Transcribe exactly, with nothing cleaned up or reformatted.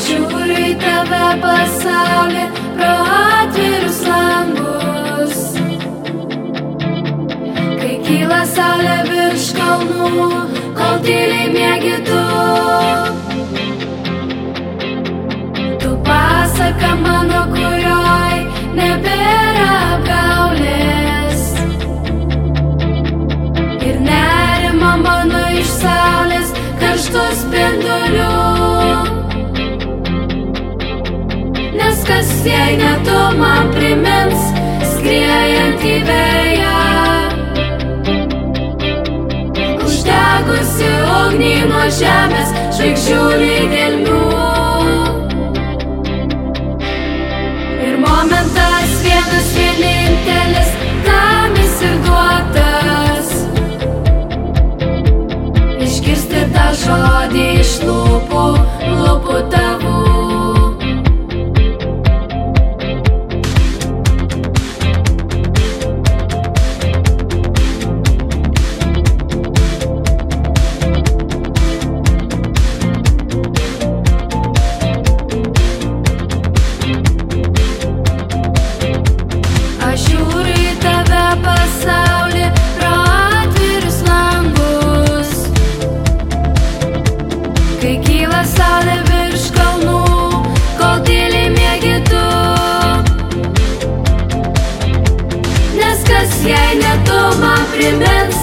žiūriu į tave pasaulį pro atvirus langus. Kai kyla saulė virš kalnų, kol tyliai miegi tu. Tu pasaka mano, kurioj nebėra apgaulės. Ir nerima mano iš saulės karštų spindulių. Nes kas jei ne tu man primins skriejantį vėją, uždegusi ugnį nuo žemės žvaigždžių lyg gelmių. Ir momentas vienas vienintelis tam jis ir duotas, išgirsti tą žodį iš lūpų, lūpų tavų. Aš žiūriu į tave pasaulį pro atvirus langus. Kai kyla saulė virš kalnų, kol tyliai miegi tu. Nes kas jei ne tu man primins